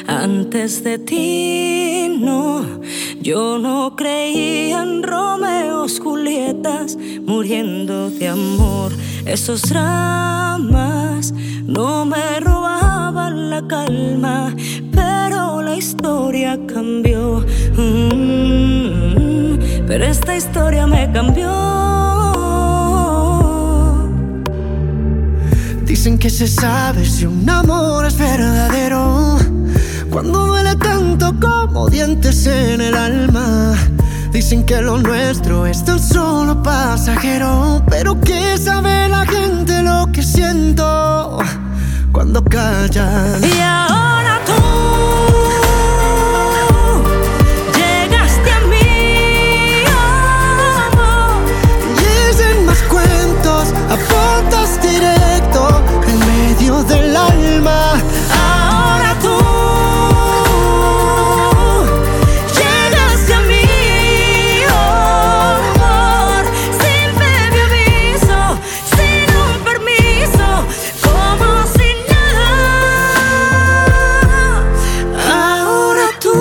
Antes de ti, no, yo no creía en Romeos, Julietas, muriendo de amor. Esos dramas no me robaban la calma, pero la historia cambió. Pero esta historia me cambió. Dicen que se sabe si un amor es verdadero cuando duele tanto como dientes en el alma. Dicen que lo nuestro es tan solo pasajero, pero ¿qué sabe la gente lo que siento cuando callan? Y ahora tú llegaste a mí, amor. Y dicen más cuentos, apuntas directo en medio del alma. Ahora tú llegaste a mí, amor, sin previo aviso, sin un permiso, como si nada. Ahora tú.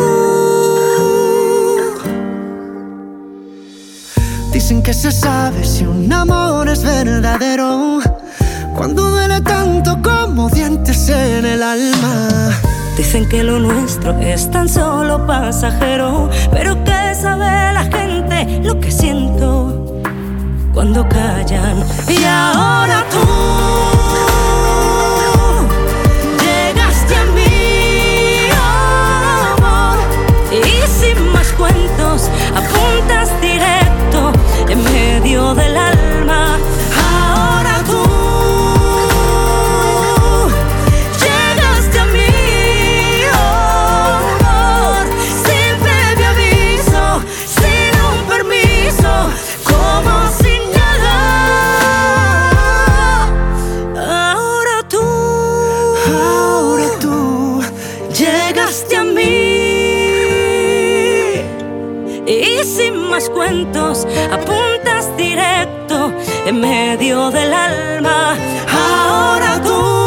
Dicen que se sabe si un amor es verdadero cuando duele tanto como dientes en el alma. Dicen que lo nuestro es tan solo pasajero, pero ¿qué sabe la gente lo que siento cuando callan? Y ahora tú llegaste a mí, amor, y sin más cuentos apuntas directo en medio del alma. Ahora tú llegaste a mí, amor, sin previo aviso, sin un permiso, como si nada. Ahora tú llegaste a mí, y sin más cuentos apuntas directo en medio del alma. Ahora tú